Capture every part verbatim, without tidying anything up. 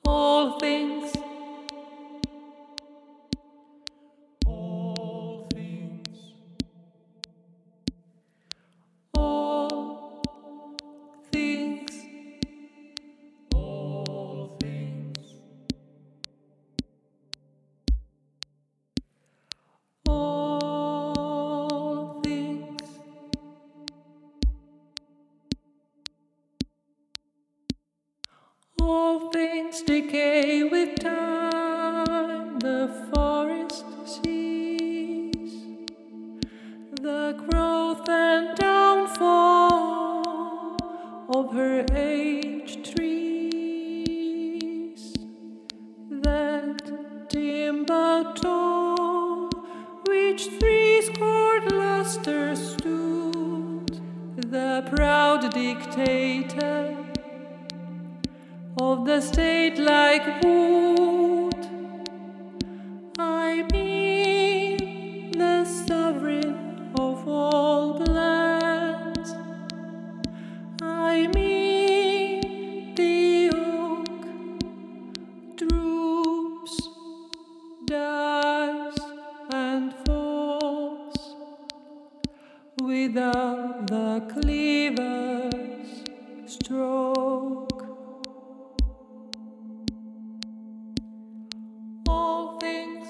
all things, all things, all things, all things, all things, all things decay with time, the forest sees the growth and downfall of her aged trees. That timber tall, which threescore lustres stood, the proud dictator of the state-like wood, I mean the sovereign of all lands, I mean the oak droops, dies, and falls without the cleaver's stroke. All things,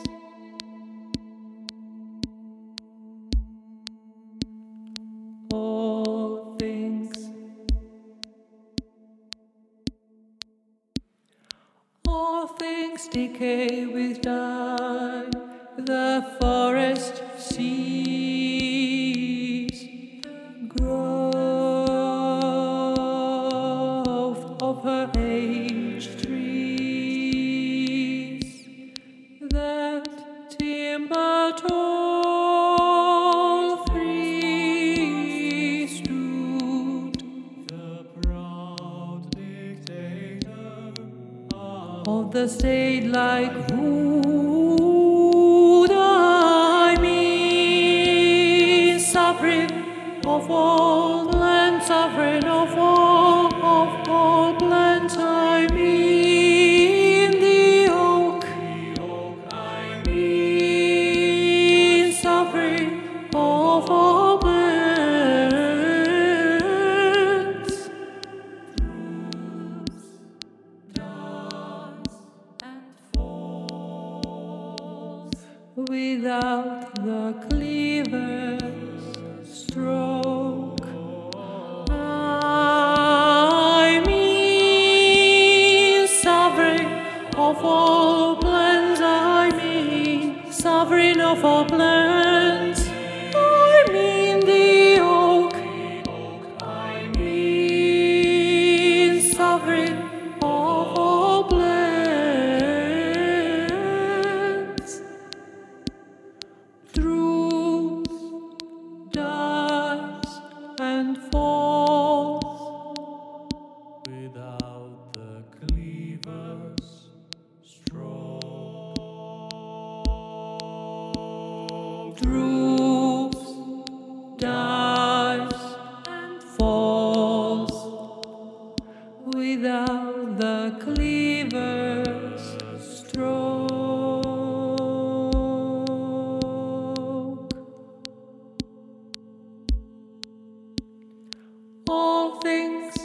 all things, all things decay with time, the forest sees growth of her aged trees, that timber tall three stood, the proud dictator of the state-like wood, I mean sovereign of all lands, sovereign of all, of all lands, I mean the oak, the oak, I mean sovereign of all lands. dies and falls Without the cleaver's stroke, I mean sovereign of all plans, I mean sovereign of all plans, I mean the oak, I mean sovereign of all plans. Droops, dies, and falls without the cleaver's stroke. droops, dies, and falls without the cleaver's stroke. All things,